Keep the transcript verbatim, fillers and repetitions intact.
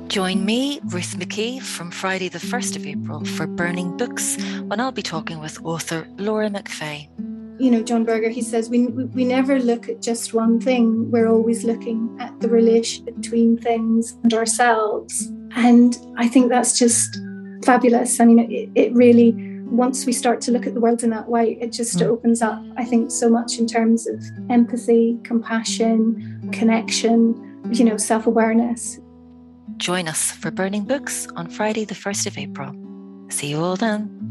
Join me, Ruth McKee, from Friday the first of April for Burning Books, when I'll be talking with author Laura McFay. You know, John Berger, he says, we, we never look at just one thing. We're always looking at the relation between things and ourselves. And I think that's just fabulous. I mean, it, it really, once we start to look at the world in that way, it just mm. opens up, I think, so much in terms of empathy, compassion, connection, you know, self-awareness. Join us for Burning Books on Friday the first of April. See you all then.